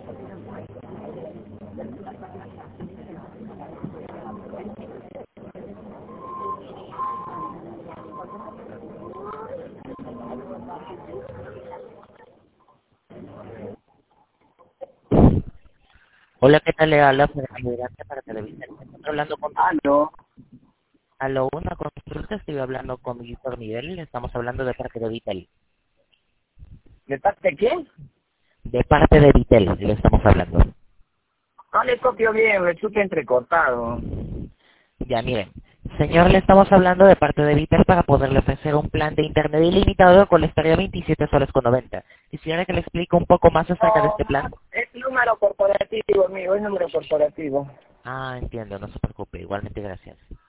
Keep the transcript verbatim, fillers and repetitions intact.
Hola, ¿qué tal? Le habla para ayudarte para televisión. Estoy hablando con... Aló, Aló, una consulta, estoy hablando con Víctor Miguel, le estamos hablando de parte de Vitel. ¿de parte de quién? De parte de Vitel, le estamos hablando. No le copio bien, me chuta entrecortado. Ya, miren. Señor, le estamos hablando de parte de Vitel para poderle ofrecer un plan de internet ilimitado con la estaría veintisiete soles con noventa. Quisiera que le explique un poco más acerca de No, este plan. es número corporativo, amigo, es número corporativo. Ah, entiendo, no se preocupe, igualmente gracias.